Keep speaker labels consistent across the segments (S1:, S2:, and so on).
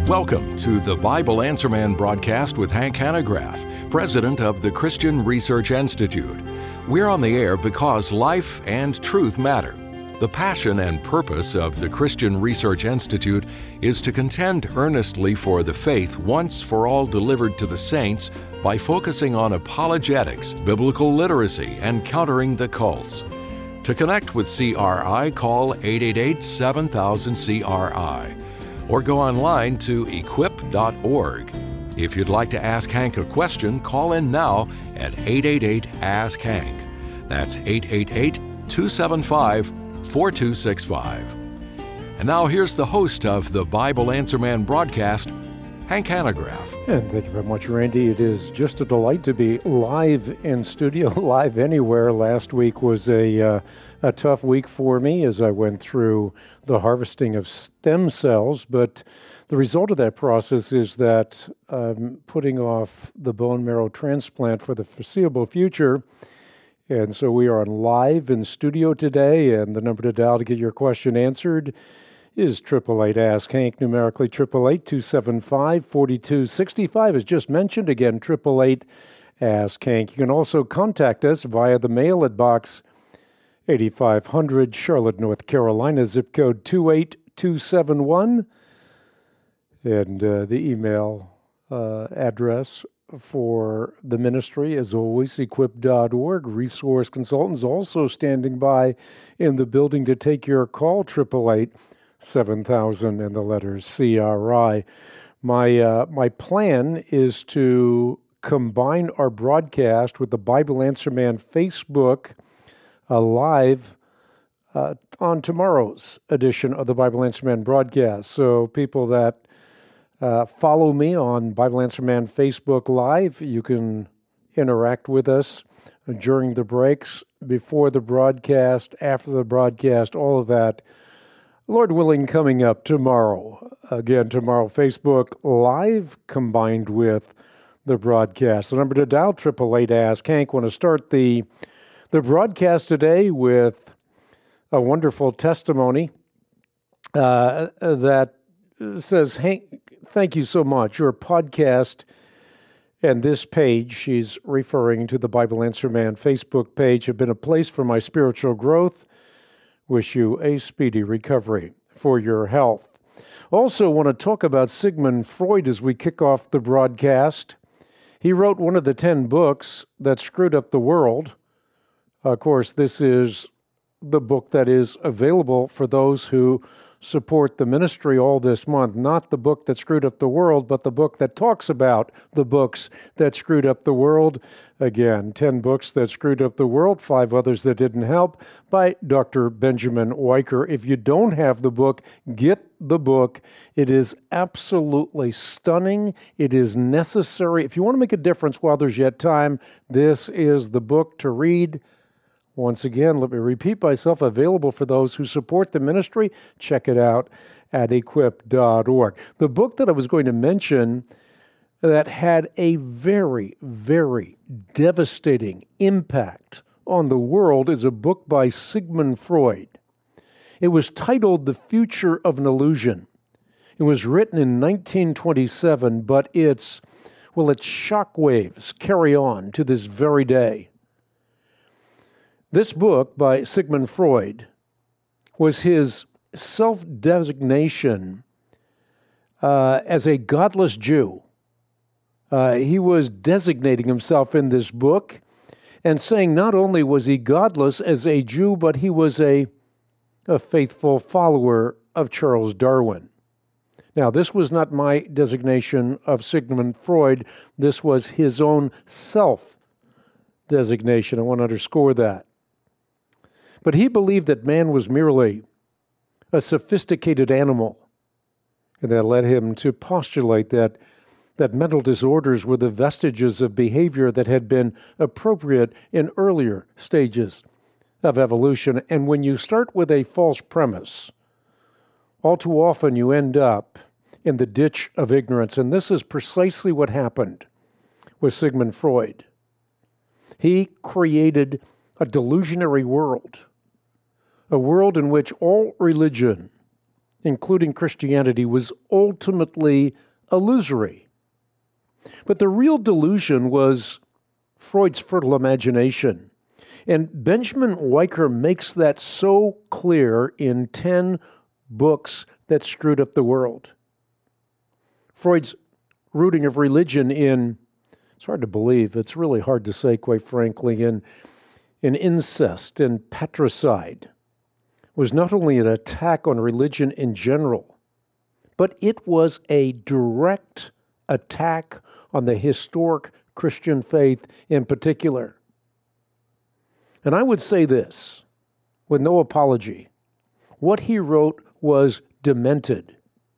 S1: Welcome to the Bible Answer Man broadcast with Hank Hanegraaff, president of the Christian Research Institute. We're on the air because life and truth matter. The passion and purpose of the Christian Research Institute is to contend earnestly for the faith once for all delivered to the saints by focusing on apologetics, biblical literacy, and countering the cults. To connect with CRI, call 888-7000-CRI or go online to equip.org. If you'd like to ask Hank a question, call in now at 888-ASK-HANK. That's 888-275-4265. And now here's the host of the Bible Answer Man broadcast, Hank Hanegraaff.
S2: And thank you very much, Randy. It is just a delight to be live in studio, live anywhere. Last week was a tough week for me as I went through the harvesting of stem cells, but the result of that process is that I'm putting off the bone marrow transplant for the foreseeable future. And so we are live in studio today, and the number to dial to get your question answered is 888-ASK-HANK, numerically 888-275-4265. As just mentioned, again, 888-ASK-HANK. You can also contact us via the mail at Box 8500, Charlotte, North Carolina, zip code 28271. And the email address for the ministry, as always, equip.org. Resource consultants also standing by in the building to take your call, 888-7000 and the letters CRI. My plan is to combine our broadcast with the Bible Answer Man Facebook live on tomorrow's edition of the Bible Answer Man broadcast. So people that follow me on Bible Answer Man Facebook Live, you can interact with us during the breaks, before the broadcast, after the broadcast, all of that, Lord willing, coming up tomorrow. Again, tomorrow, Facebook Live combined with the broadcast. The number to dial, 888-ASK-HANK. Want to start the broadcast today with a wonderful testimony that says, Hank, thank you so much. Your podcast and this page, she's referring to the Bible Answer Man Facebook page, have been a place for my spiritual growth. Wish you a speedy recovery for your health. Also want to talk about Sigmund Freud as we kick off the broadcast. He wrote one of the 10 books that screwed up the world. Of course, this is the book that is available for those who support the ministry all this month. Not the book that screwed up the world, but the book that talks about the books that screwed up the world. Again, 10 books that screwed up the world, 5 others that didn't help, by Dr. Benjamin Weicker. If you don't have the book, get the book. It is absolutely stunning. It is necessary. If you want to make a difference while there's yet time, this is the book to read. Once again, let me repeat myself, available for those who support the ministry. Check it out at equip.org. The book that I was going to mention that had a very, very devastating impact on the world is a book by Sigmund Freud. It was titled The Future of an Illusion. It was written in 1927, but its shockwaves carry on to this very day. This book by Sigmund Freud was his self-designation as a godless Jew. He was designating himself in this book and saying not only was he godless as a Jew, but he was a faithful follower of Charles Darwin. Now, this was not my designation of Sigmund Freud. This was his own self-designation. I want to underscore that. But he believed that man was merely a sophisticated animal, and that led him to postulate that mental disorders were the vestiges of behavior that had been appropriate in earlier stages of evolution. And when you start with a false premise, all too often you end up in the ditch of ignorance. And this is precisely what happened with Sigmund Freud. He created a delusionary world, a world in which all religion including Christianity, was ultimately illusory. But the real delusion was Freud's fertile imagination. And Benjamin Weicker makes that so clear in 10 books that screwed up the world. Freud's rooting of religion in, it's hard to believe, it's really hard to say, quite frankly, in incest and patricide was not only an attack on religion in general, but it was a direct attack on the historic Christian faith in particular. And I would say this, with no apology, what he wrote was demented,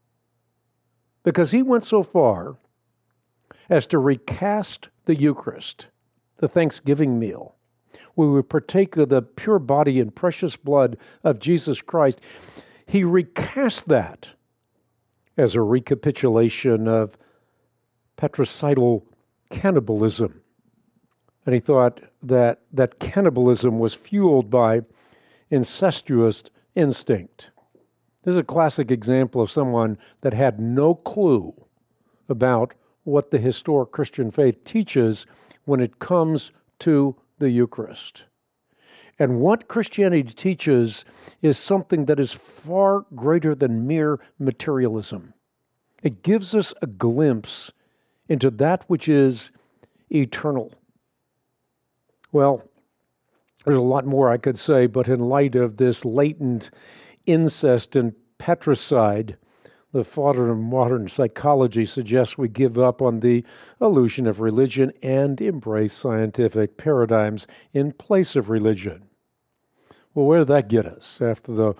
S2: because he went so far as to recast the Eucharist, the Thanksgiving meal, where we partake of the pure body and precious blood of Jesus Christ. He recast that as a recapitulation of patricidal cannibalism. And he thought that cannibalism was fueled by incestuous instinct. This is a classic example of someone that had no clue about what the historic Christian faith teaches when it comes to the Eucharist. And what Christianity teaches is something that is far greater than mere materialism. It gives us a glimpse into that which is eternal. Well, there's a lot more I could say, but in light of this latent incest and patricide, the father of modern psychology suggests we give up on the illusion of religion and embrace scientific paradigms in place of religion. Well, where did that get us? After the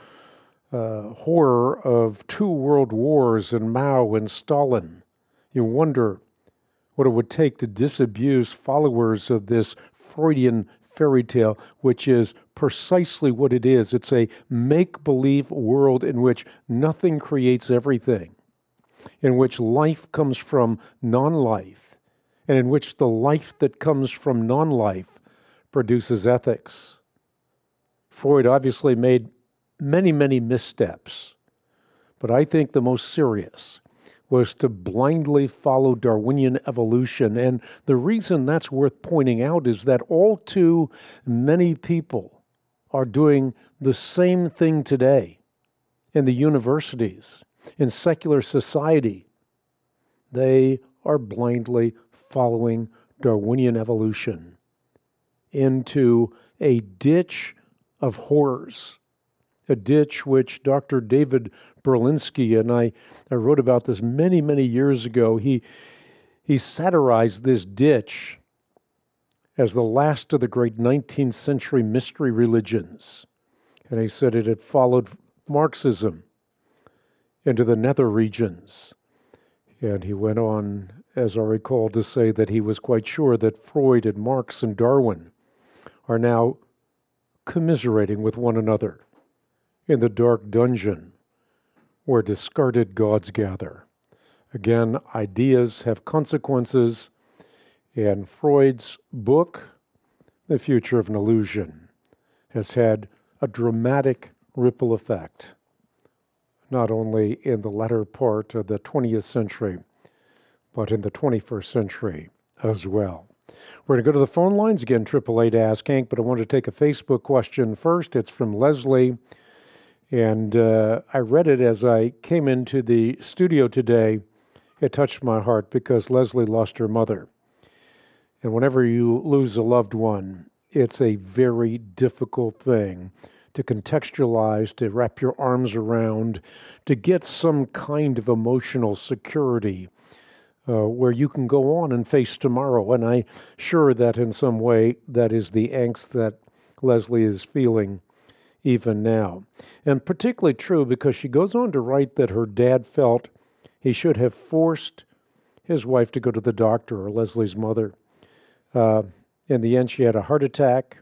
S2: horror of 2 world wars and Mao and Stalin, you wonder what it would take to disabuse followers of this Freudian fairy tale, which is precisely what it is. It's a make-believe world in which nothing creates everything, in which life comes from non-life, and in which the life that comes from non-life produces ethics. Freud obviously made many, many missteps, but I think the most serious was to blindly follow Darwinian evolution. And the reason that's worth pointing out is that all too many people are doing the same thing today in the universities, in secular society. They are blindly following Darwinian evolution into a ditch of horrors, a ditch which Dr. David Berlinski, and I wrote about this many, many years ago, he satirized this ditch as the last of the great 19th century mystery religions. And he said it had followed Marxism into the nether regions. And he went on, as I recall, to say that he was quite sure that Freud and Marx and Darwin are now commiserating with one another in the dark dungeon where discarded gods gather. Again, ideas have consequences, and Freud's book, The Future of an Illusion, has had a dramatic ripple effect, not only in the latter part of the 20th century, but in the 21st century as well. We're going to go to the phone lines again, 888 Ask Hank, but I want to take a Facebook question first. It's from Leslie. And I read it as I came into the studio today. It touched my heart because Leslie lost her mother. And whenever you lose a loved one, it's a very difficult thing to contextualize, to wrap your arms around, to get some kind of emotional security where you can go on and face tomorrow. And I'm sure that in some way that is the angst that Leslie is feeling even now. And particularly true because she goes on to write that her dad felt he should have forced his wife to go to the doctor, or Leslie's mother. In the end, she had a heart attack,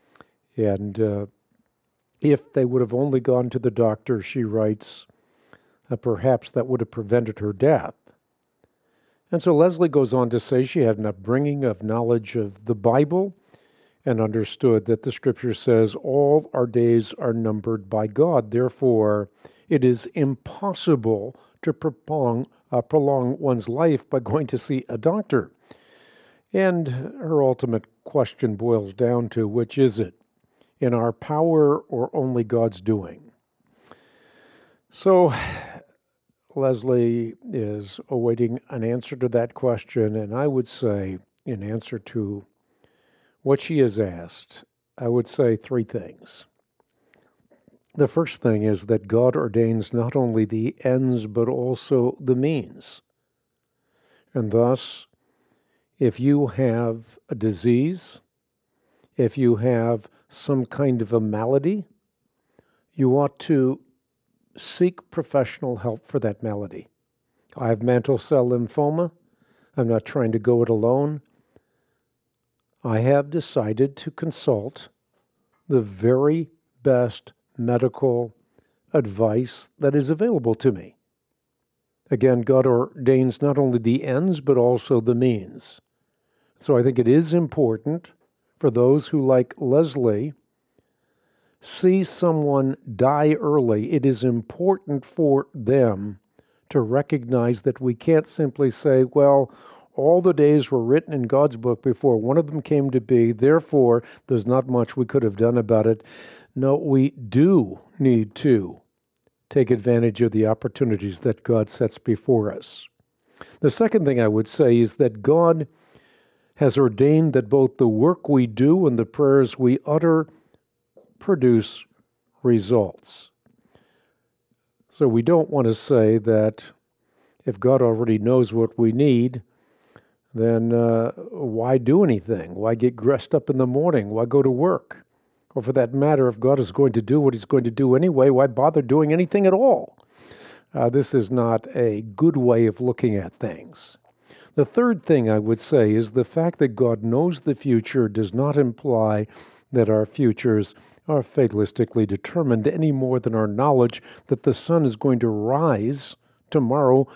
S2: and if they would have only gone to the doctor, she writes, perhaps that would have prevented her death. And so Leslie goes on to say she had an upbringing of knowledge of the Bible and understood that the Scripture says all our days are numbered by God. Therefore, It is impossible to prolong one's life by going to see a doctor. And her ultimate question boils down to, which is it? In our power or only God's doing? So Leslie is awaiting an answer to that question, and I would say, in answer to what she has asked, I would say three things. The first thing is that God ordains not only the ends, but also the means. And thus, if you have a disease, if you have some kind of a malady, you ought to seek professional help for that malady. I have mantle cell lymphoma. I'm not trying to go it alone. I have decided to consult the very best medical advice that is available to me. Again, God ordains not only the ends, but also the means. So I think it is important for those who, like Leslie, see someone die early. It is important for them to recognize that we can't simply say, well, all the days were written in God's book before one of them came to be, therefore there's not much we could have done about it. No, we do need to take advantage of the opportunities that God sets before us. The second thing I would say is that God has ordained that both the work we do and the prayers we utter produce results. So we don't want to say that if God already knows what we need, then why do anything? Why get dressed up in the morning? Why go to work? Or for that matter, if God is going to do what he's going to do anyway, why bother doing anything at all? This is not a good way of looking at things. The third thing I would say is the fact that God knows the future does not imply that our futures are fatalistically determined any more than our knowledge that the sun is going to rise tomorrow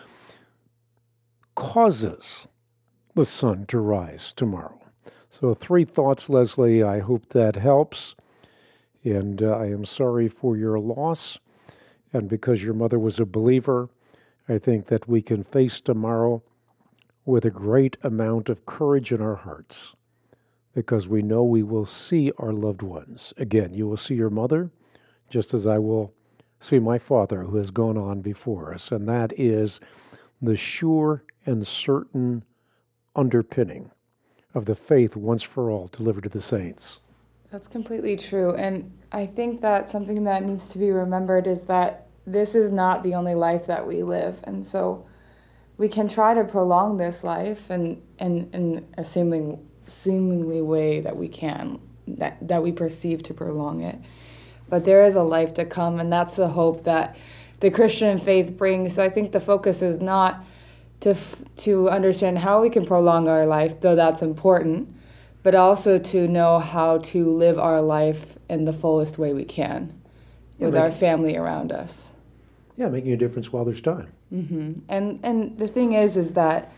S2: causes the sun to rise tomorrow. So 3 thoughts, Leslie. I hope that helps. And I am sorry for your loss. And because your mother was a believer, I think that we can face tomorrow with a great amount of courage in our hearts, because we know we will see our loved ones. Again, you will see your mother, just as I will see my father who has gone on before us. And that is the sure and certain underpinning of the faith once for all delivered to the saints.
S3: That's completely true. And I think that something that needs to be remembered is that this is not the only life that we live. And so we can try to prolong this life in a seemingly way that we can, that we perceive to prolong it. But there is a life to come, and that's the hope that the Christian faith brings. So I think the focus is not to understand how we can prolong our life, though that's important, but also to know how to live our life in the fullest way we can with our family around us.
S2: Yeah, making a difference while there's time.
S3: Mm-hmm. And the thing is that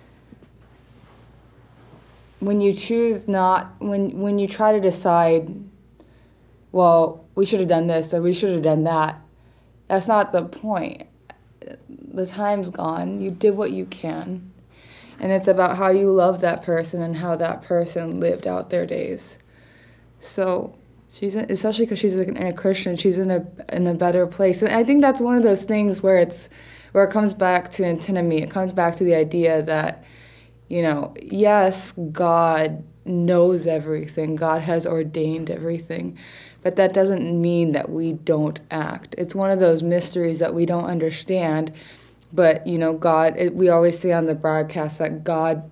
S3: when you choose when you try to decide, well, we should have done this or we should have done that, that's not the point. The time's gone. You did what you can. And it's about how you love that person and how that person lived out their days. So especially because she's a Christian, she's in a better place. And I think that's one of those things where it comes back to antinomy. It comes back to the idea that, yes, God knows everything. God has ordained everything. But that doesn't mean that we don't act. It's one of those mysteries that we don't understand. But, God, we always say on the broadcast that God,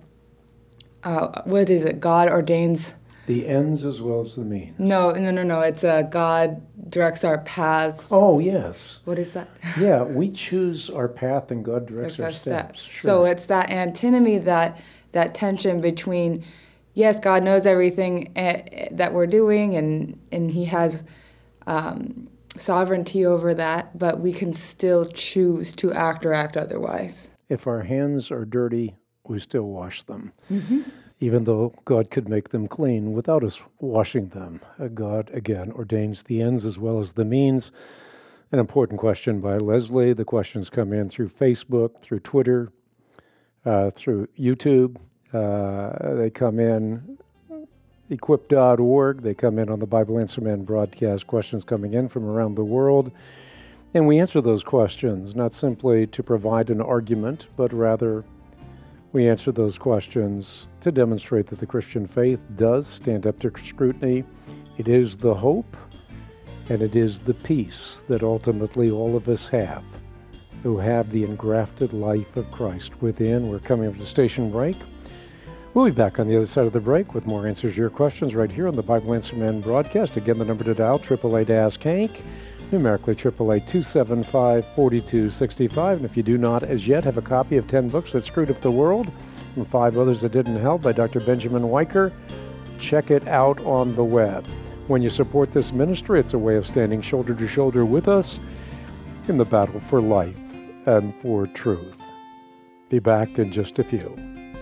S3: God ordains
S2: the ends as well as the means.
S3: No. It's God directs our paths.
S2: Oh, yes.
S3: What is that?
S2: Yeah, we choose our path and God directs our steps. Sure.
S3: So it's that antinomy, that tension between, yes, God knows everything that we're doing, and He has sovereignty over that, but we can still choose to act or act otherwise.
S2: If our hands are dirty, we still wash them.
S3: Mm-hmm.
S2: Even though God could make them clean without us washing them. God, again, ordains the ends as well as the means. An important question by Leslie. The questions come in through Facebook, through Twitter, through YouTube. They come in equip.org. They come in on the Bible Answer Man broadcast, questions coming in from around the world. And we answer those questions, not simply to provide an argument, but rather we answer those questions to demonstrate that the Christian faith does stand up to scrutiny. It is the hope and it is the peace that ultimately all of us have who have the engrafted life of Christ within. We're coming up to station break. We'll be back on the other side of the break with more answers to your questions right here on the Bible Answer Man broadcast. Again, the number to dial, 888-ASK-HANK, numerically 888-275-4265. And if you do not as yet have a copy of 10 Books That Screwed Up the World and 5 Others That Didn't Help by Dr. Benjamin Weicker, check it out on the web. When you support this ministry, it's a way of standing shoulder to shoulder with us in the battle for life and for truth. Be back in just a few.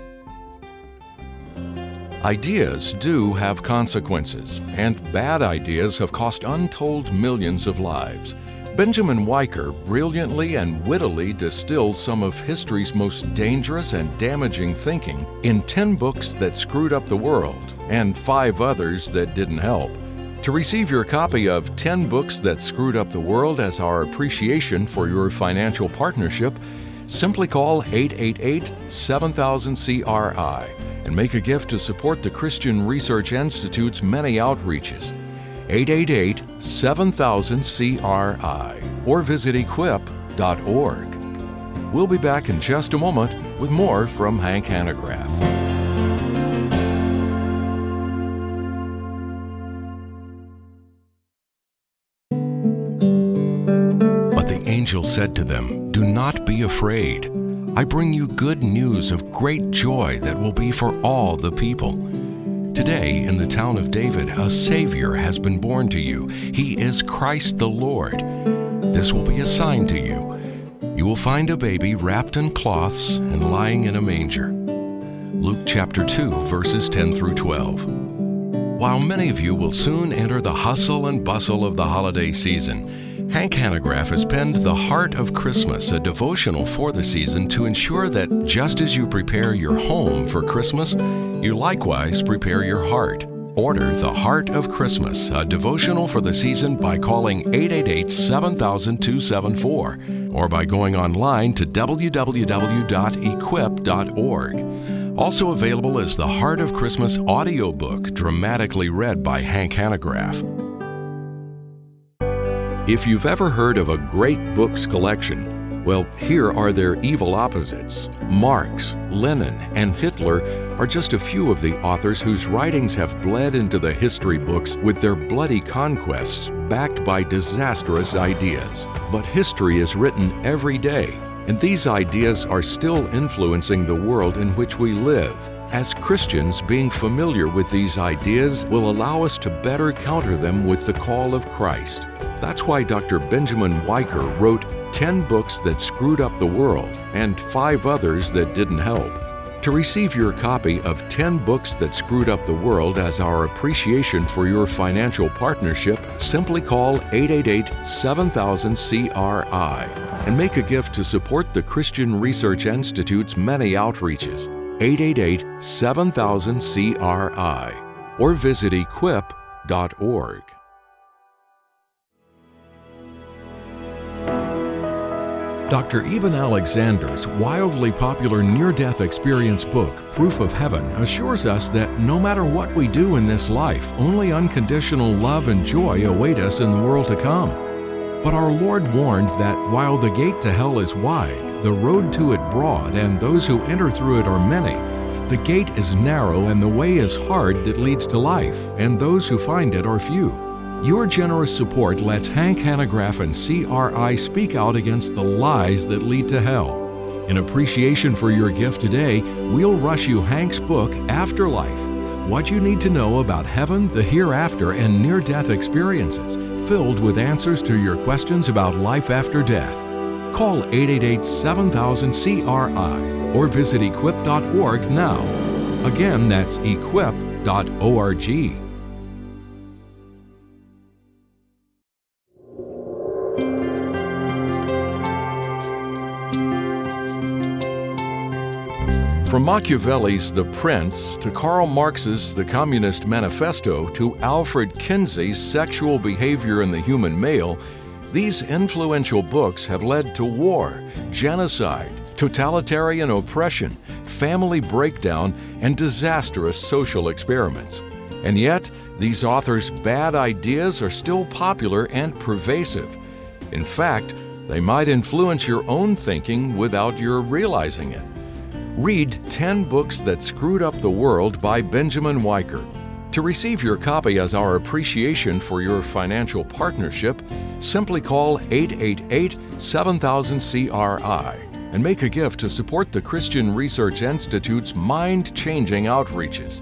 S1: Ideas do have consequences, and bad ideas have cost untold millions of lives. Benjamin Weicker brilliantly and wittily distills some of history's most dangerous and damaging thinking in 10 Books That Screwed Up the World and 5 Others That Didn't Help. To receive your copy of 10 Books That Screwed Up the World as our appreciation for your financial partnership, simply call 888-7000-CRI and make a gift to support the Christian Research Institute's many outreaches. 888-7000-CRI or visit equip.org. We'll be back in just a moment with more from Hank Hanegraaff. Angel said to them, "Do not be afraid. I bring you good news of great joy that will be for all the people. Today, in the town of David, a Savior has been born to you. He is Christ the Lord. This will be a sign to you. You will find a baby wrapped in cloths and lying in a manger." Luke chapter 2, verses 10 through 12. While many of you will soon enter the hustle and bustle of the holiday season, Hank Hanegraaff has penned The Heart of Christmas, a devotional for the season to ensure that just as you prepare your home for Christmas, you likewise prepare your heart. Order The Heart of Christmas, a devotional for the season by calling 888-7000-274 or by going online to www.equip.org. Also available is The Heart of Christmas audiobook, dramatically read by Hank Hanegraaff. If you've ever heard of a great books collection, well, here are their evil opposites. Marx, Lenin, and Hitler are just a few of the authors whose writings have bled into the history books with their bloody conquests backed by disastrous ideas. But history is written every day, and these ideas are still influencing the world in which we live. As Christians, being familiar with these ideas will allow us to better counter them with the call of Christ. That's why Dr. Benjamin Weicker wrote 10 Books That Screwed Up the World and 5 Others That Didn't Help. To receive your copy of 10 Books That Screwed Up the World as our appreciation for your financial partnership, simply call 888-7000-CRI and make a gift to support the Christian Research Institute's many outreaches. 888-7000-CRI or visit equip.org. Dr. Eben Alexander's wildly popular near-death experience book, Proof of Heaven, assures us that no matter what we do in this life, only unconditional love and joy await us in the world to come. But our Lord warned that while the gate to hell is wide, the road to it broad, and those who enter through it are many, the gate is narrow and the way is hard that leads to life, and those who find it are few. Your generous support lets Hank Hanegraaff and CRI speak out against the lies that lead to hell. In appreciation for your gift today, we'll rush you Hank's book, Afterlife: What You Need to Know About Heaven, the Hereafter, and Near-Death Experiences, filled with answers to your questions about life after death. Call 888-7000-CRI or visit equip.org now. Again, that's equip.org. From Machiavelli's The Prince to Karl Marx's The Communist Manifesto to Alfred Kinsey's Sexual Behavior in the Human Male, these influential books have led to war, genocide, totalitarian oppression, family breakdown, and disastrous social experiments. And yet, these authors' bad ideas are still popular and pervasive. In fact, they might influence your own thinking without your realizing it. Read 10 Books That Screwed Up the World by Benjamin Weicker. To receive your copy as our appreciation for your financial partnership, simply call 888-7000-CRI and make a gift to support the Christian Research Institute's mind-changing outreaches.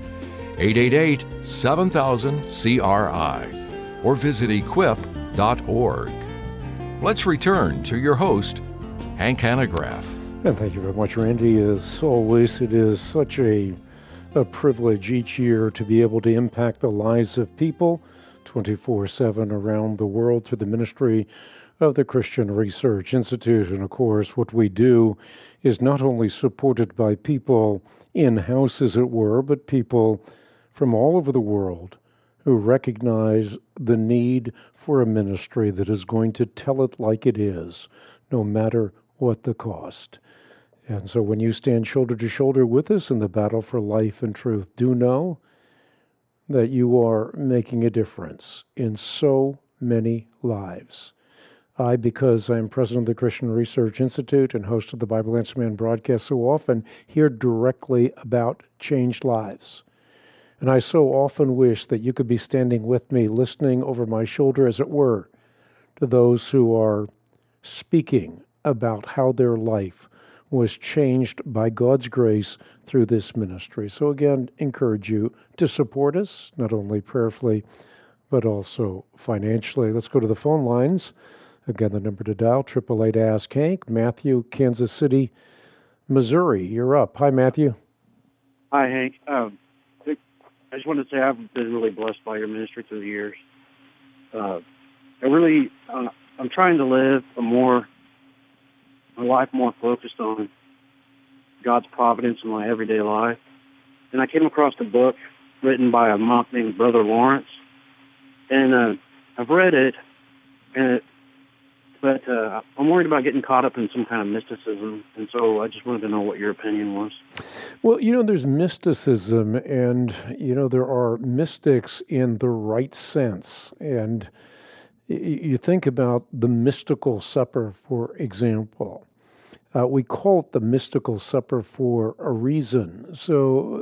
S1: 888-7000-CRI or visit equip.org. Let's return to your host, Hank Hanegraaff.
S2: And thank you very much, Randy. As always, it is such a privilege each year to be able to impact the lives of people 24/7 around the world through the ministry of the Christian Research Institute. And of course, what we do is not only supported by people in-house, as it were, but people from all over the world who recognize the need for a ministry that is going to tell it like it is, no matter what the cost. And so when you stand shoulder to shoulder with us in the battle for life and truth, do know that you are making a difference in so many lives. I, because I'm president of the Christian Research Institute and host of the Bible Answer Man broadcast so often, hear directly about changed lives. And I so often wish that you could be standing with me, listening over my shoulder, as it were, to those who are speaking about how their life was changed by God's grace through this ministry. So again, encourage you to support us, not only prayerfully, but also financially. Let's go to the phone lines. Again, the number to dial, 888-ASK-HANK. Matthew, Kansas City, Missouri. You're up. Hi, Matthew.
S4: Hi, Hank. I just wanted to say I've been really blessed by your ministry through the years. I'm trying to live my life more focused on God's providence in my everyday life. And I came across a book written by a monk named Brother Lawrence. And I've read it, but I'm worried about getting caught up in some kind of mysticism. And so I just wanted to know what your opinion was.
S2: Well, there's mysticism, and, there are mystics in the right sense. And you think about the mystical supper, for example. We call it the mystical supper for a reason. So,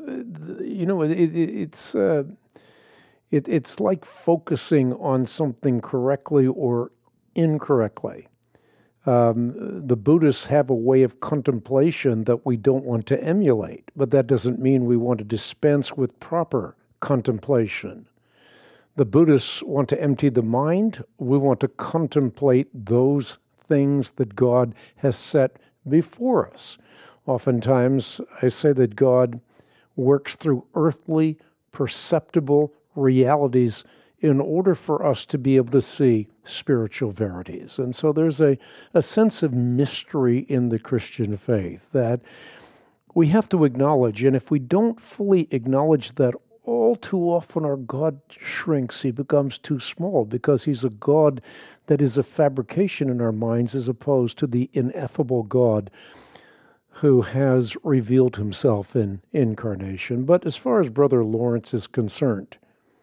S2: it's like focusing on something correctly or incorrectly. The Buddhists have a way of contemplation that we don't want to emulate, but that doesn't mean we want to dispense with proper contemplation. The Buddhists want to empty the mind. We want to contemplate those things that God has set before us. Oftentimes, I say that God works through earthly, perceptible realities in order for us to be able to see spiritual verities. And so there's a sense of mystery in the Christian faith that we have to acknowledge. And if we don't fully acknowledge that, all too often our God shrinks. He becomes too small because he's a God that is a fabrication in our minds as opposed to the ineffable God who has revealed himself in incarnation. But as far as Brother Lawrence is concerned,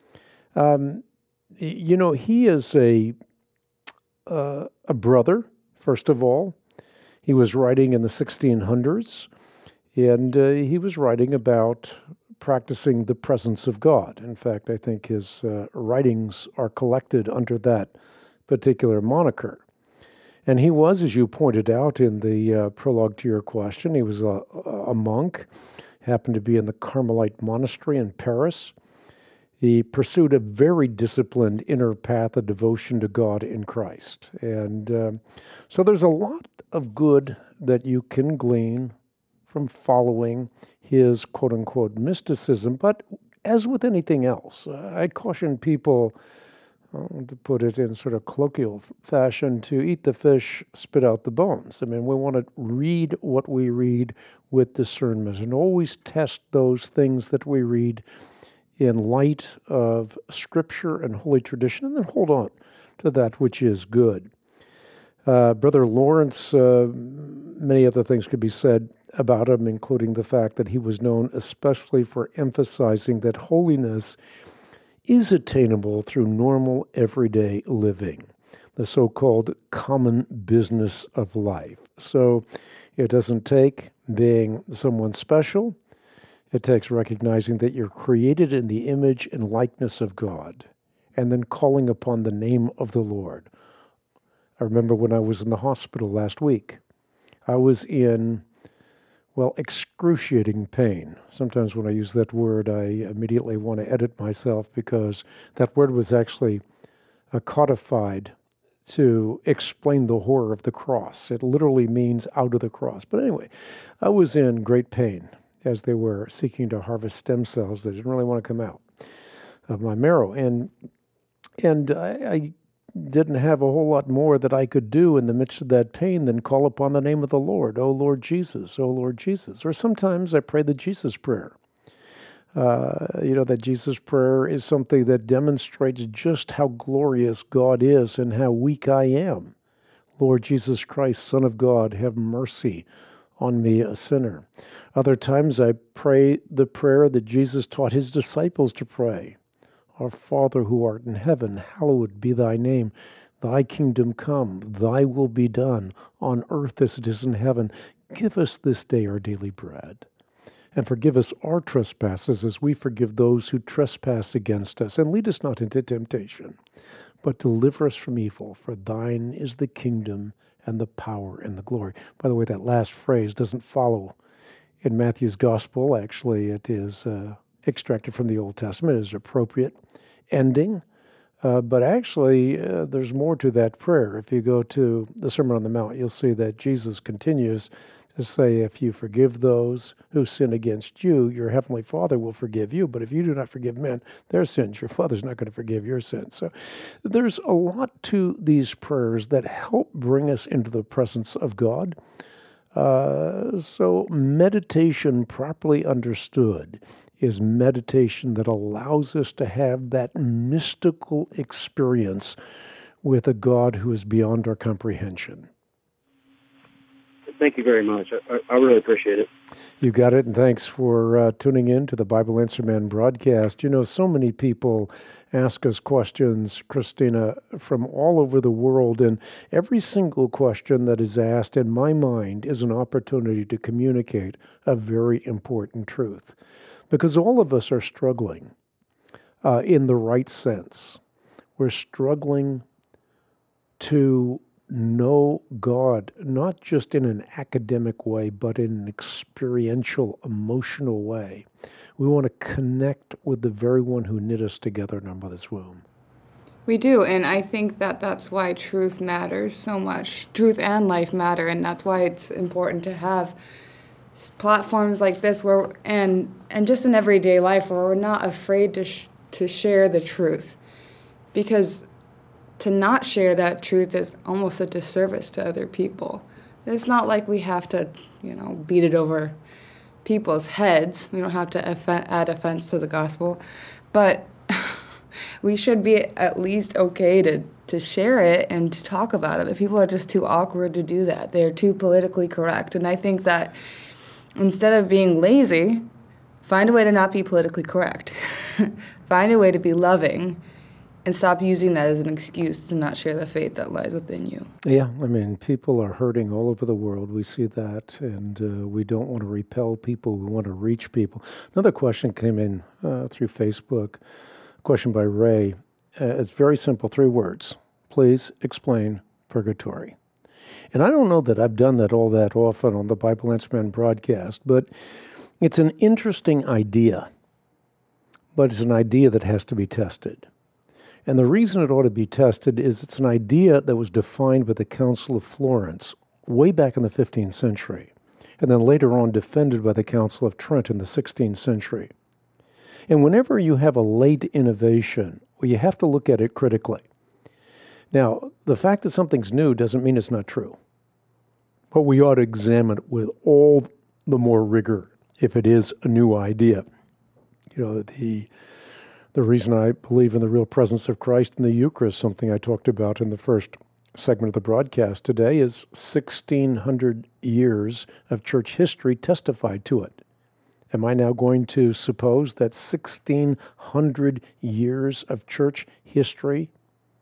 S2: he is a brother, first of all. He was writing in the 1600s, and he was writing about practicing the presence of God. In fact, I think his writings are collected under that particular moniker. And he was, as you pointed out in the prologue to your question, he was a monk, happened to be in the Carmelite monastery in Paris. He pursued a very disciplined inner path of devotion to God in Christ. And so there's a lot of good that you can glean from following his quote-unquote mysticism. But as with anything else, I caution people to put it in sort of colloquial fashion, to eat the fish, spit out the bones. I mean, we want to read what we read with discernment and always test those things that we read in light of Scripture and Holy Tradition, and then hold on to that which is good. Brother Lawrence, many other things could be said about him, including the fact that he was known especially for emphasizing that holiness is attainable through normal, everyday living, the so-called common business of life. So it doesn't take being someone special. It takes recognizing that you're created in the image and likeness of God, and then calling upon the name of the Lord. I remember when I was in the hospital last week, I was in, excruciating pain. Sometimes when I use that word, I immediately want to edit myself because that word was actually codified to explain the horror of the cross. It literally means out of the cross. But anyway, I was in great pain as they were seeking to harvest stem cells that didn't really want to come out of my marrow. And I didn't have a whole lot more that I could do in the midst of that pain than call upon the name of the Lord. Oh, Lord Jesus, oh, Lord Jesus. Or sometimes I pray the Jesus prayer. That Jesus prayer is something that demonstrates just how glorious God is and how weak I am. Lord Jesus Christ, Son of God, have mercy on me, a sinner. Other times I pray the prayer that Jesus taught his disciples to pray. Our Father who art in heaven, hallowed be thy name. Thy kingdom come, thy will be done, on earth as it is in heaven. Give us this day our daily bread. And forgive us our trespasses as we forgive those who trespass against us. And lead us not into temptation, but deliver us from evil. For thine is the kingdom and the power and the glory. By the way, that last phrase doesn't follow in Matthew's gospel. Actually, it is extracted from the Old Testament. It is appropriate ending. But actually, there's more to that prayer. If you go to the Sermon on the Mount, you'll see that Jesus continues to say, if you forgive those who sin against you, your heavenly Father will forgive you. But if you do not forgive men their sins, your Father's not going to forgive your sins. So there's a lot to these prayers that help bring us into the presence of God. So meditation properly understood is meditation that allows us to have that mystical experience with a God who is beyond our comprehension.
S4: Thank you very much. I really appreciate it.
S2: You got it, and thanks for tuning in to the Bible Answer Man broadcast. So many people ask us questions, Christina, from all over the world, and every single question that is asked, in my mind, is an opportunity to communicate a very important truth. Because all of us are struggling in the right sense. We're struggling to know God, not just in an academic way, but in an experiential, emotional way. We want to connect with the very one who knit us together in our mother's womb.
S3: We do, and I think that that's why truth matters so much. Truth and life matter, and that's why it's important to have platforms like this where and just in everyday life where we're not afraid to share the truth, because to not share that truth is almost a disservice to other people. It's not like we have to beat it over people's heads. We don't have to add offense to the gospel, but we should be at least okay to share it and to talk about it. But people are just too awkward to do that. They're too politically correct, and I think that instead of being lazy, find a way to not be politically correct. Find a way to be loving and stop using that as an excuse to not share the faith that lies within you.
S2: Yeah, people are hurting all over the world. We see that, and we don't want to repel people. We want to reach people. Another question came in through Facebook, a question by Ray. It's very simple, 3 words. Please explain purgatory. And I don't know that I've done that all that often on the Bible Answer Man broadcast, but it's an interesting idea. But it's an idea that has to be tested. And the reason it ought to be tested is it's an idea that was defined by the Council of Florence way back in the 15th century, and then later on defended by the Council of Trent in the 16th century. And whenever you have a late innovation Well, you have to look at it critically. Now, the fact that something's new doesn't mean it's not true. But we ought to examine it with all the more rigor if it is a new idea. You know, the reason I believe in the real presence of Christ in the Eucharist, something I talked about in the first segment of the broadcast today, is 1,600 years of church history testified to it. Am I now going to suppose that 1,600 years of church history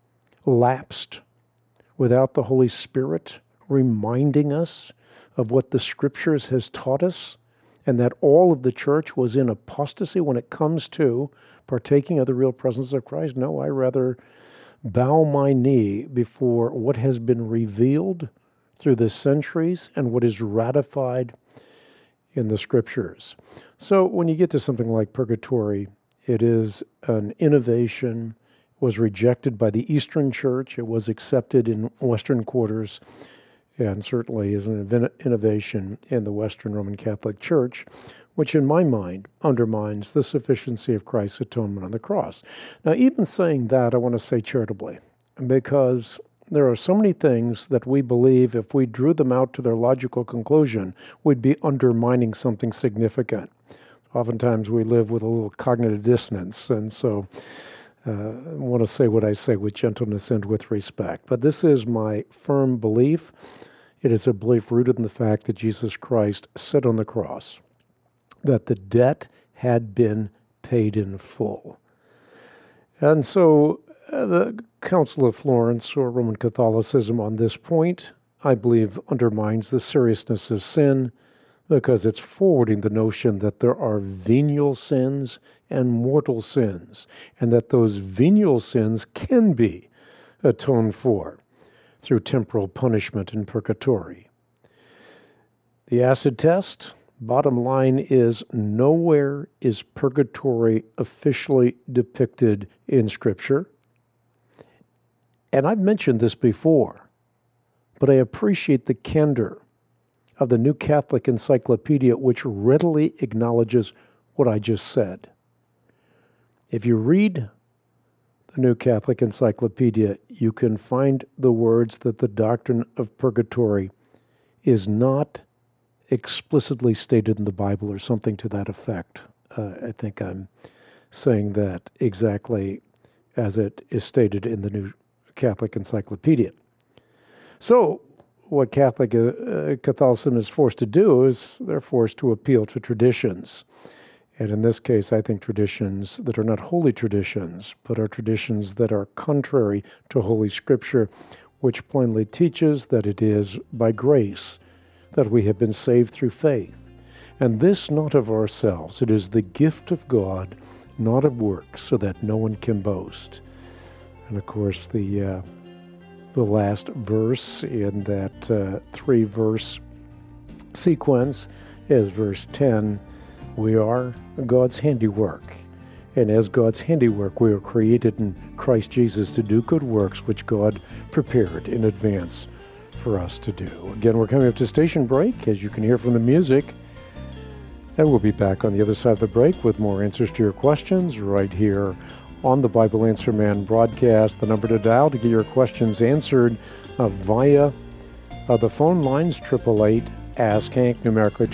S2: lapsed without the Holy Spirit reminding us of what the Scriptures has taught us, and that all of the church was in apostasy when it comes to partaking of the real presence of Christ? No, I rather bow my knee before what has been revealed through the centuries and what is ratified in the Scriptures. So when you get to something like purgatory, it is an innovation, was rejected by the Eastern Church, it was accepted in Western quarters, and certainly is an innovation in the Western Roman Catholic Church, which in my mind undermines the sufficiency of Christ's atonement on the cross. Now, even saying that, I want to say charitably, because there are so many things that we believe if we drew them out to their logical conclusion, we'd be undermining something significant. Oftentimes we live with a little cognitive dissonance, and so I want to say what I say with gentleness and with respect. But this is my firm belief. It is a belief rooted in the fact that Jesus Christ said on the cross that the debt had been paid in full. And so the Council of Florence, or Roman Catholicism on this point, I believe undermines the seriousness of sin, because it's forwarding the notion that there are venial sins and mortal sins, and that those venial sins can be atoned for through temporal punishment in purgatory. The acid test, bottom line is, nowhere is purgatory officially depicted in Scripture. And I've mentioned this before, but I appreciate the candor of the New Catholic Encyclopedia, which readily acknowledges what I just said. If you read the New Catholic Encyclopedia, you can find the words that the doctrine of purgatory is not explicitly stated in the Bible, or something to that effect. I think I'm saying that exactly as it is stated in the New Catholic Encyclopedia. So, what Catholicism is forced to do is they're forced to appeal to traditions. And in this case, I think traditions that are not holy traditions, but are traditions that are contrary to Holy Scripture, which plainly teaches that it is by grace that we have been saved through faith. And this not of ourselves. It is the gift of God, not of works, so that no one can boast. And of course, the last verse in that 3-verse sequence is verse 10. We are God's handiwork, and as God's handiwork, we are created in Christ Jesus to do good works which God prepared in advance for us to do. Again, we're coming up to station break, as you can hear from the music, and we'll be back on the other side of the break with more answers to your questions right here on the Bible Answer Man broadcast. The number to dial to get your questions answered via the phone lines, 888-ASK-HANK, numerically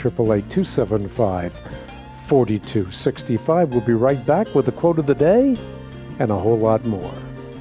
S2: 888-275-4265. We'll be right back with the quote of the day and a whole lot more.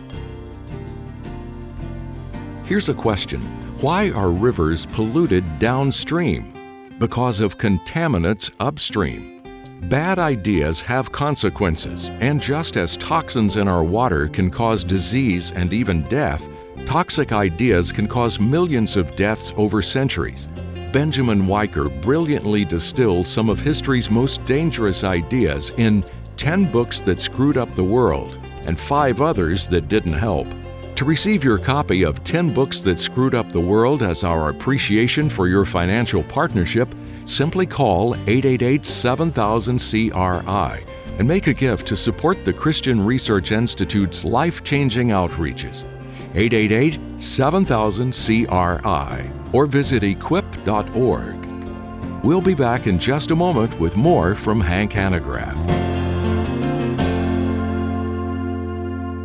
S1: Here's a question. Why are rivers polluted downstream? Because of contaminants upstream. Bad ideas have consequences, and just as toxins in our water can cause disease and even death, toxic ideas can cause millions of deaths over centuries. Benjamin Weicker brilliantly distills some of history's most dangerous ideas in 10 books that screwed up the world and 5 others that didn't help. To receive your copy of 10 Books That Screwed Up the World as our appreciation for your financial partnership, simply call 888-7000-CRI and make a gift to support the Christian Research Institute's life-changing outreaches. 888-7000-CRI or visit equip.org. We'll be back in just a moment with more from Hank Hanegraaff.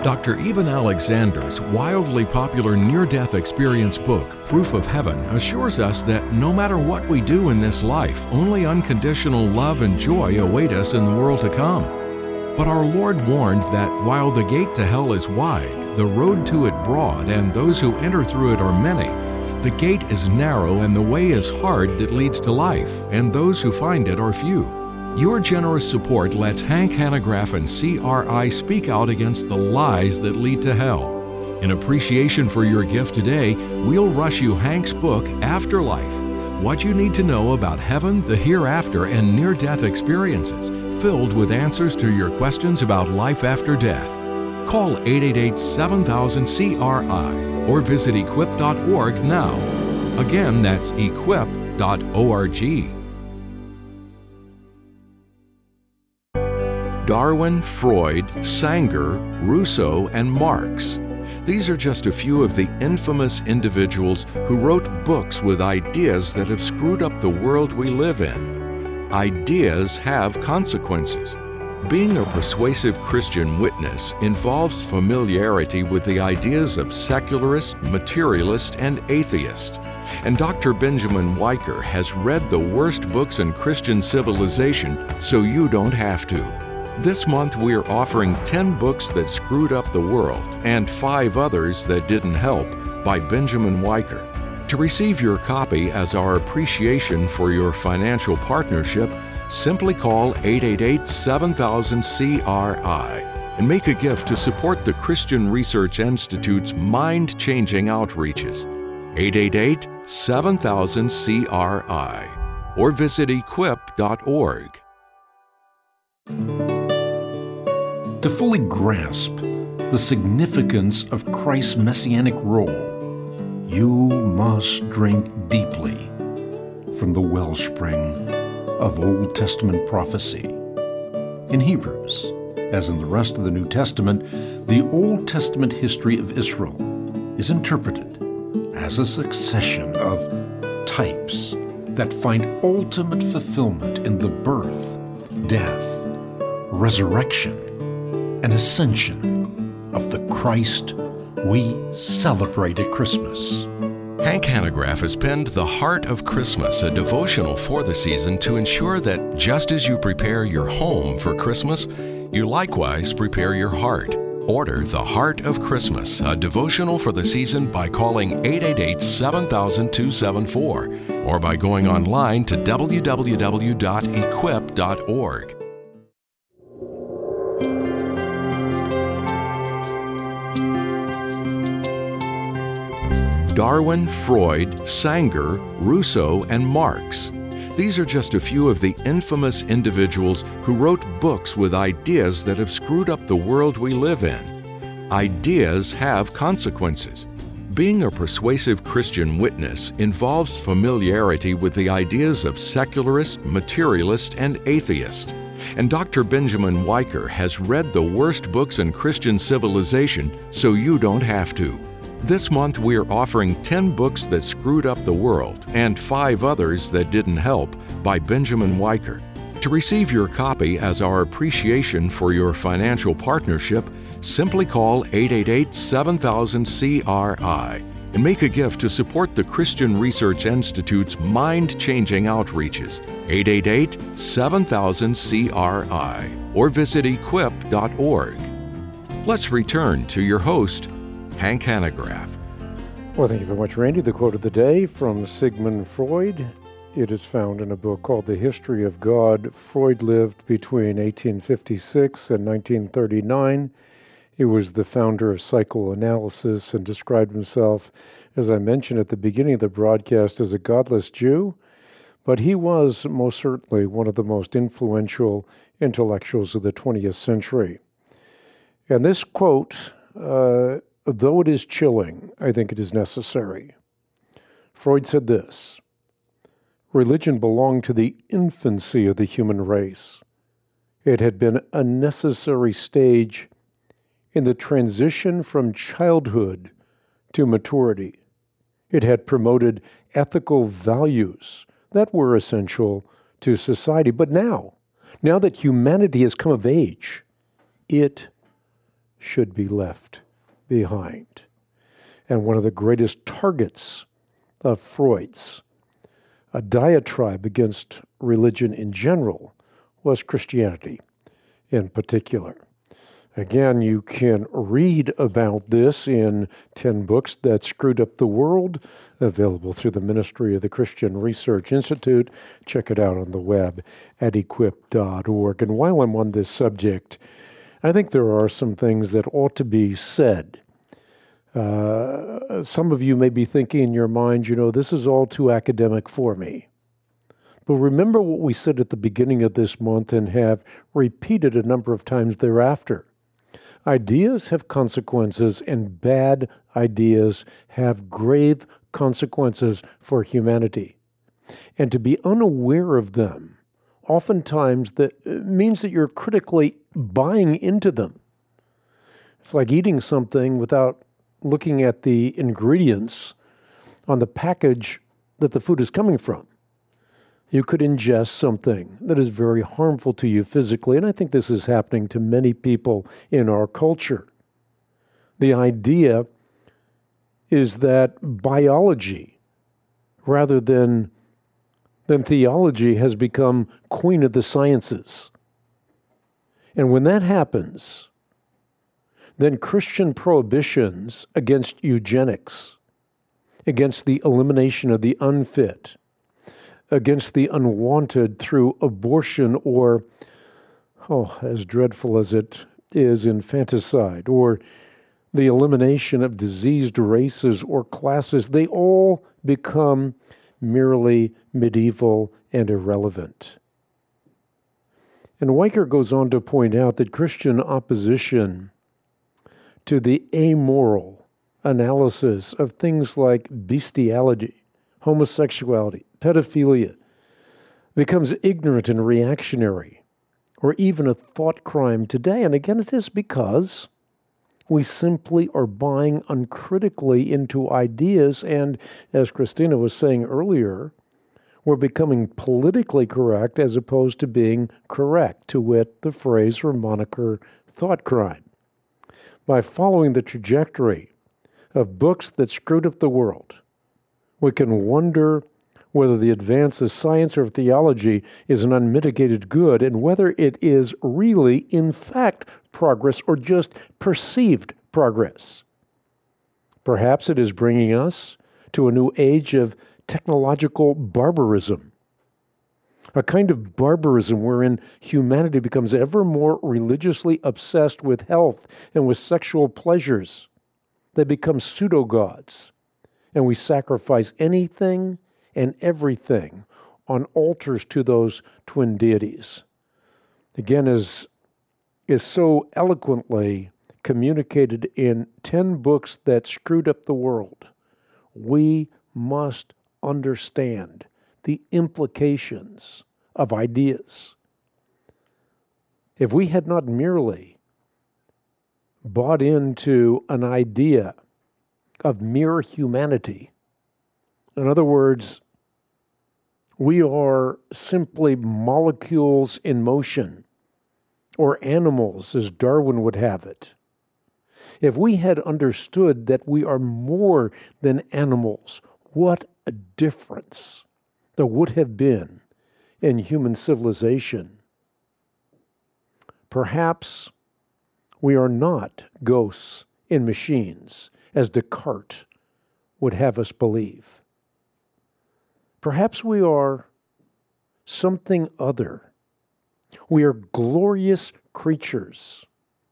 S1: Dr. Eben Alexander's wildly popular near-death experience book, Proof of Heaven, assures us that no matter what we do in this life, only unconditional love and joy await us in the world to come. But our Lord warned that while the gate to hell is wide, the road to it broad, and those who enter through it are many, the gate is narrow and the way is hard that leads to life, and those who find it are few. Your generous support lets Hank Hanegraaff and CRI speak out against the lies that lead to hell. In appreciation for your gift today, we'll rush you Hank's book, Afterlife: What You Need to Know About Heaven, the Hereafter, and Near-Death Experiences, filled with answers to your questions about life after death. Call 888-7000-CRI or visit equip.org now. Again, that's equip.org. Darwin, Freud, Sanger, Rousseau, and Marx. These are just a few of the infamous individuals who wrote books with ideas that have screwed up the world we live in. Ideas have consequences. Being a persuasive Christian witness involves familiarity with the ideas of secularist, materialist, and atheist. And Dr. Benjamin Weicker has read the worst books in Christian civilization, so you don't have to. This month, we're offering 10 books that screwed up the world and 5 others that didn't help by Benjamin Weicker. To receive your copy as our appreciation for your financial partnership, simply call 888-7000-CRI and make a gift to support the Christian Research Institute's mind-changing outreaches. 888-7000-CRI or visit equip.org.
S5: To fully grasp the significance of Christ's messianic role, you must drink deeply from the wellspring of Old Testament prophecy. In Hebrews, as in the rest of the New Testament, the Old Testament history of Israel is interpreted as a succession of types that find ultimate fulfillment in the birth, death, resurrection, and ascension of the Christ we celebrate at Christmas.
S1: Hank Hanegraaff has penned The Heart of Christmas, a devotional for the season to ensure that just as you prepare your home for Christmas, you likewise prepare your heart. Order The Heart of Christmas, a devotional for the season by calling 888-7000-274 or by going online to www.equip.org. Darwin, Freud, Sanger, Rousseau, and Marx. These are just a few of the infamous individuals who wrote books with ideas that have screwed up the world we live in. Ideas have consequences. Being a persuasive Christian witness involves familiarity with the ideas of secularist, materialist, and atheist. And Dr. Benjamin Weicker has read the worst books in Christian civilization, so you don't have to. This month, we're offering 10 books that screwed up the world and 5 others that didn't help by Benjamin Weicker. To receive your copy as our appreciation for your financial partnership, simply call 888-7000-CRI and make a gift to support the Christian Research Institute's mind-changing outreaches. 888-7000-CRI or visit equip.org. Let's return to your host, Hank Hanegraaff.
S2: Well, thank you very much, Randy. The quote of the day from Sigmund Freud. It is found in a book called The History of God. Freud lived between 1856 and 1939. He was the founder of psychoanalysis and described himself, as I mentioned at the beginning of the broadcast, as a godless Jew. But he was most certainly one of the most influential intellectuals of the 20th century. And this quote, though it is chilling, I think it is necessary. Freud said this: religion belonged to the infancy of the human race. It had been a necessary stage in the transition from childhood to maturity. It had promoted ethical values that were essential to society. But now that humanity has come of age, it should be left behind. And one of the greatest targets of Freud's a diatribe against religion in general was Christianity in particular. Again, you can read about this in 10 books that screwed up the world, available through the ministry of the Christian Research Institute. Check it out on the web at equip.org. And while I'm on this subject, I think there are some things that ought to be said. Some of you may be thinking in your mind, this is all too academic for me. But remember what we said at the beginning of this month and have repeated a number of times thereafter. Ideas have consequences, and bad ideas have grave consequences for humanity. And to be unaware of them, oftentimes that means that you're critically buying into them. It's like eating something without looking at the ingredients on the package that the food is coming from. You could ingest something that is very harmful to you physically, and I think this is happening to many people in our culture. The idea is that biology, rather than theology, has become queen of the sciences. And when that happens, then Christian prohibitions against eugenics, against the elimination of the unfit, against the unwanted through abortion or, as dreadful as it is, infanticide, or the elimination of diseased races or classes, they all become merely medieval and irrelevant. And Weicker goes on to point out that Christian opposition to the amoral analysis of things like bestiality, homosexuality, pedophilia, becomes ignorant and reactionary, or even a thought crime today. And again, it is because we simply are buying uncritically into ideas, and as Christina was saying earlier, we're becoming politically correct as opposed to being correct, to wit, the phrase or moniker thought crime. By following the trajectory of books that screwed up the world, we can wonder whether the advance of science or theology is an unmitigated good, and whether it is really, in fact, progress or just perceived progress. Perhaps it is bringing us to a new age of technological barbarism, a kind of barbarism wherein humanity becomes ever more religiously obsessed with health and with sexual pleasures. They become pseudo-gods, and we sacrifice anything and everything on altars to those twin deities. Again, is so eloquently communicated in 10 books that screwed up the world. We must understand the implications of ideas. If we had not merely bought into an idea of mere humanity, in other words, we are simply molecules in motion, or animals, as Darwin would have it. If we had understood that we are more than animals, what a difference there would have been in human civilization. Perhaps we are not ghosts in machines, as Descartes would have us believe. Perhaps we are something other. We are glorious creatures.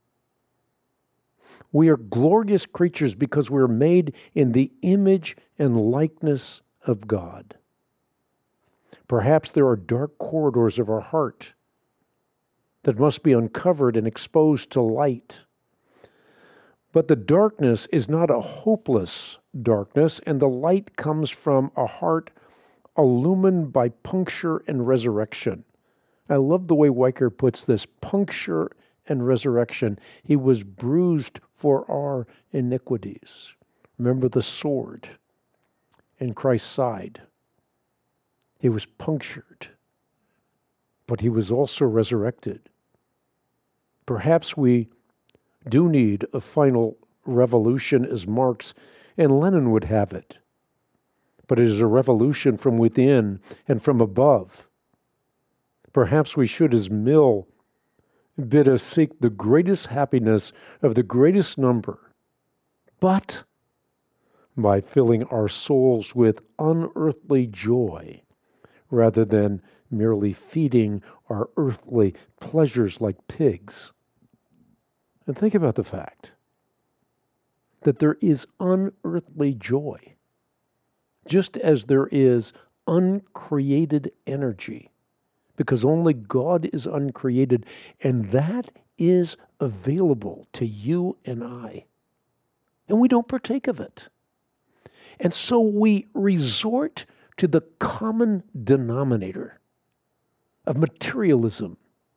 S2: We are glorious creatures because we are made in the image and likeness of God. Perhaps there are dark corridors of our heart that must be uncovered and exposed to light. But the darkness is not a hopeless darkness, and the light comes from a heart illumined by puncture and resurrection. I love the way Weicker puts this, puncture and resurrection. He was bruised for our iniquities. Remember the sword in Christ's side. He was punctured, but he was also resurrected. Perhaps we do need a final revolution as Marx and Lenin would have it. But it is a revolution from within and from above. Perhaps we should, as Mill bid us, seek the greatest happiness of the greatest number, but by filling our souls with unearthly joy, rather than merely feeding our earthly pleasures like pigs. And think about the fact that there is unearthly joy, just as there is uncreated energy, because only God is uncreated, and that is available to you and I. And we don't partake of it. And so we resort to the common denominator of materialism.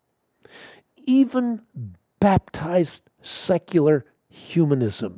S2: Even baptized secular humanism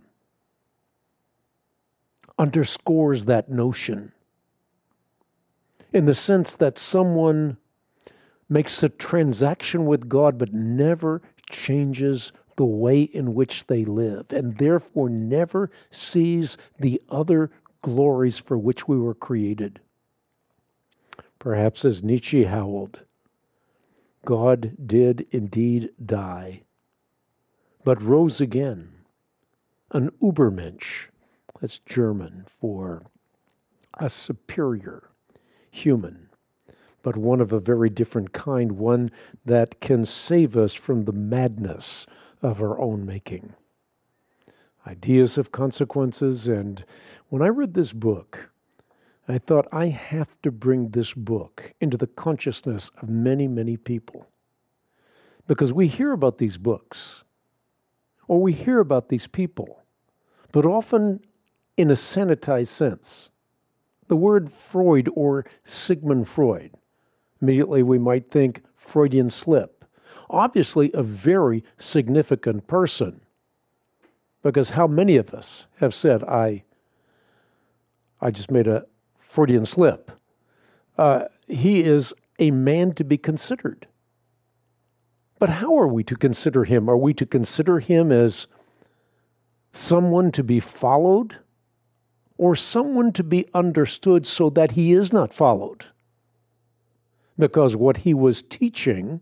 S2: underscores that notion, in the sense that someone makes a transaction with God but never changes the way in which they live, and therefore never sees the other glories for which we were created. Perhaps as Nietzsche howled, God did indeed die, but rose again, an Übermensch, that's German for a superior human, but one of a very different kind, one that can save us from the madness of our own making. Ideas of consequences, and when I read this book, I thought I have to bring this book into the consciousness of many, many people. Because we hear about these books, or we hear about these people, but often in a sanitized sense. The word Freud or Sigmund Freud, immediately we might think Freudian slip. Obviously a very significant person, because how many of us have said, I just made a Freudian slip. He is a man to be considered. But how are we to consider him? Are we to consider him as someone to be followed, or someone to be understood so that he is not followed? Because what he was teaching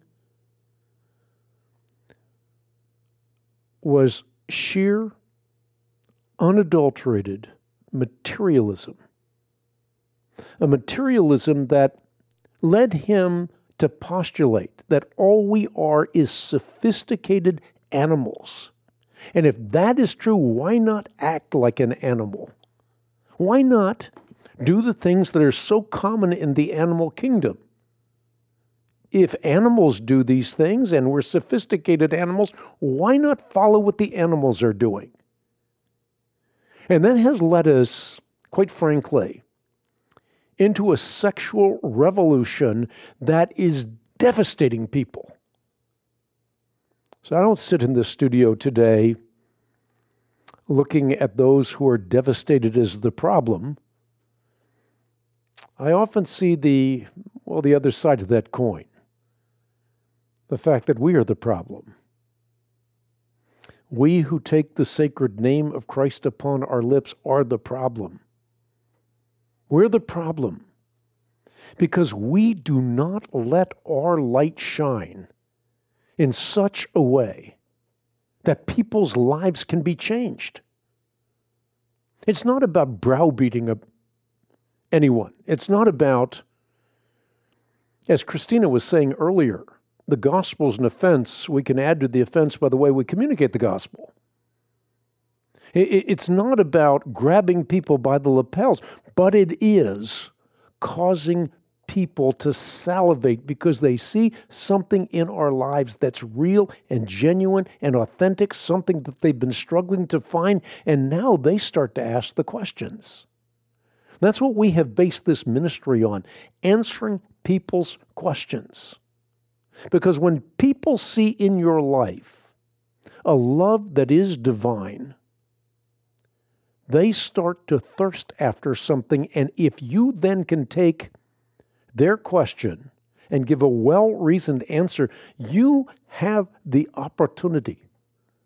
S2: was sheer, unadulterated materialism. A materialism that led him to postulate that all we are is sophisticated animals. And if that is true, why not act like an animal? Why not do the things that are so common in the animal kingdom? If animals do these things and we're sophisticated animals, why not follow what the animals are doing? And that has led us, quite frankly, into a sexual revolution that is devastating people. So I don't sit in this studio today looking at those who are devastated as the problem. I often see the other side of that coin. The fact that we are the problem. We who take the sacred name of Christ upon our lips are the problem. We're the problem because we do not let our light shine in such a way that people's lives can be changed. It's not about browbeating anyone. It's not about, as Christina was saying earlier, the gospel is an offense. We can add to the offense by the way we communicate the gospel. It's not about grabbing people by the lapels, but it is causing people to salivate because they see something in our lives that's real and genuine and authentic, something that they've been struggling to find, and now they start to ask the questions. That's what we have based this ministry on, answering people's questions. Because when people see in your life a love that is divine, they start to thirst after something, and if you then can take their question and give a well-reasoned answer, you have the opportunity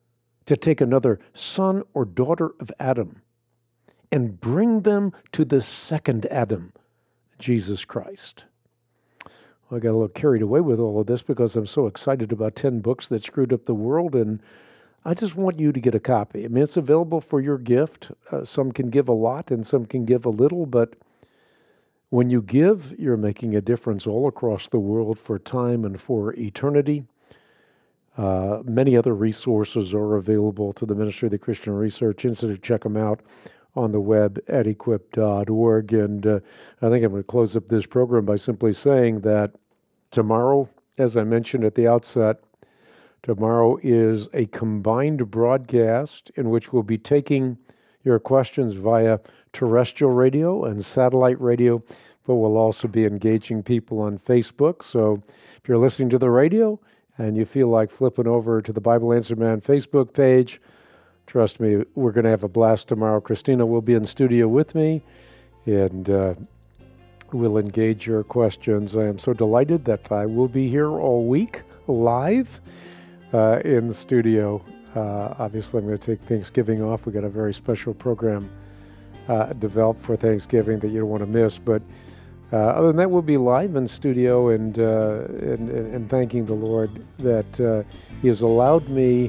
S2: to take another son or daughter of Adam and bring them to the second Adam, Jesus Christ. Well, I got a little carried away with all of this because I'm so excited about 10 books that screwed up the world, and I just want you to get a copy. I mean, it's available for your gift. Some can give a lot and some can give a little, but when you give, you're making a difference all across the world for time and for eternity. Many other resources are available to the Ministry of the Christian Research Institute. Check them out on the web at equip.org. And I think I'm going to close up this program by simply saying that tomorrow, as I mentioned at the outset, tomorrow is a combined broadcast in which we'll be taking your questions via terrestrial radio and satellite radio, but we'll also be engaging people on Facebook. So if you're listening to the radio and you feel like flipping over to the Bible Answer Man Facebook page, trust me, we're going to have a blast tomorrow. Christina will be in studio with me, and we'll engage your questions. I am so delighted that I will be here all week live in the studio. Obviously, I'm going to take Thanksgiving off. We've got a very special program developed for Thanksgiving that you don't want to miss. But other than that, we'll be live in studio and thanking the Lord that He has allowed me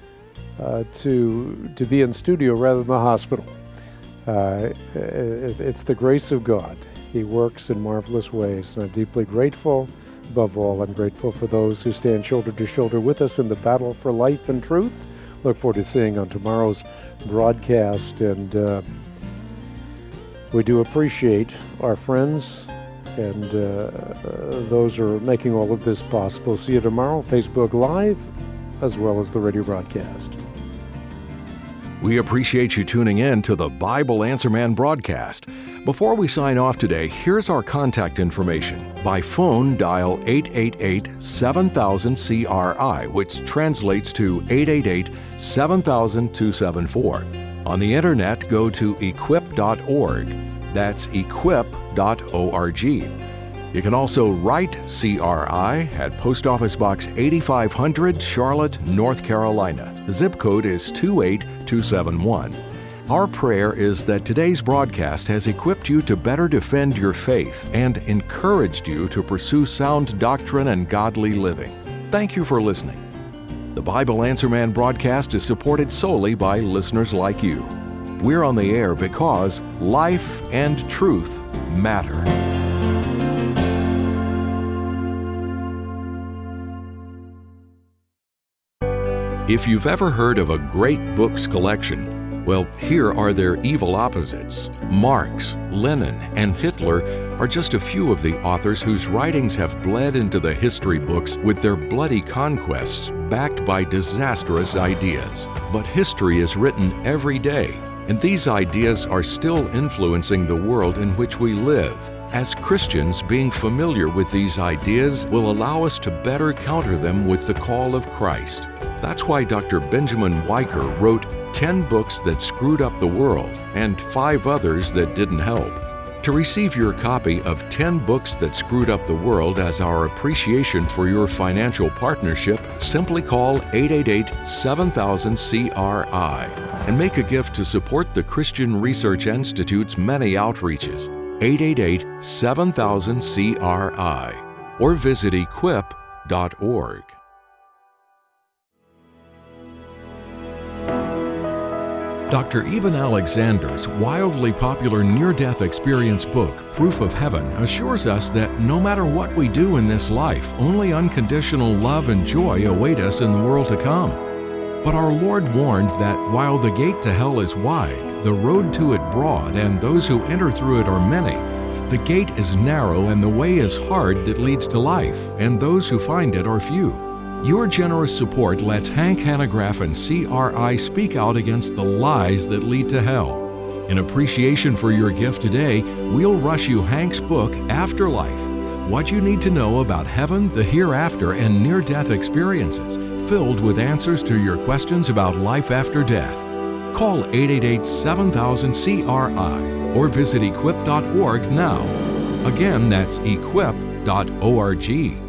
S2: to be in studio rather than the hospital. It's the grace of God. He works in marvelous ways, and I'm deeply grateful. Above all, I'm grateful for those who stand shoulder to shoulder with us in the battle for life and truth. Look forward to seeing you on tomorrow's broadcast, and we do appreciate our friends and those who are making all of this possible. See you tomorrow, Facebook Live, as well as the radio broadcast.
S1: We appreciate you tuning in to the Bible Answer Man broadcast. Before we sign off today, here's our contact information. By phone, dial 888-7000-CRI, which translates to 888-7000-274. On the internet, go to equip.org. That's equip.org. You can also write CRI at Post Office Box 8500, Charlotte, North Carolina. The zip code is 28271. Our prayer is that today's broadcast has equipped you to better defend your faith and encouraged you to pursue sound doctrine and godly living. Thank you for listening. The Bible Answer Man broadcast is supported solely by listeners like you. We're on the air because life and truth matter. If you've ever heard of a great books collection, well, here are their evil opposites. Marx, Lenin, and Hitler are just a few of the authors whose writings have bled into the history books with their bloody conquests backed by disastrous ideas. But history is written every day, and these ideas are still influencing the world in which we live. As Christians, being familiar with these ideas will allow us to better counter them with the call of Christ. That's why Dr. Benjamin Weicker wrote 10 books that screwed up the world and 5 others that didn't help. To receive your copy of 10 books that screwed up the world as our appreciation for your financial partnership, simply call 888-7000-CRI and make a gift to support the Christian Research Institute's many outreaches. 888-7000-CRI or visit equip.org. Dr. Eben Alexander's wildly popular near-death experience book, Proof of Heaven, assures us that no matter what we do in this life, only unconditional love and joy await us in the world to come. But our Lord warned that while the gate to hell is wide, the road to it broad, and those who enter through it are many, the gate is narrow and the way is hard that leads to life, and those who find it are few. Your generous support lets Hank Hanegraaff and CRI speak out against the lies that lead to hell. In appreciation for your gift today, we'll rush you Hank's book, Afterlife: What You Need to Know About Heaven, the Hereafter, and Near-Death Experiences, filled with answers to your questions about life after death. Call 888-7000-CRI or visit equip.org now. Again, that's equip.org.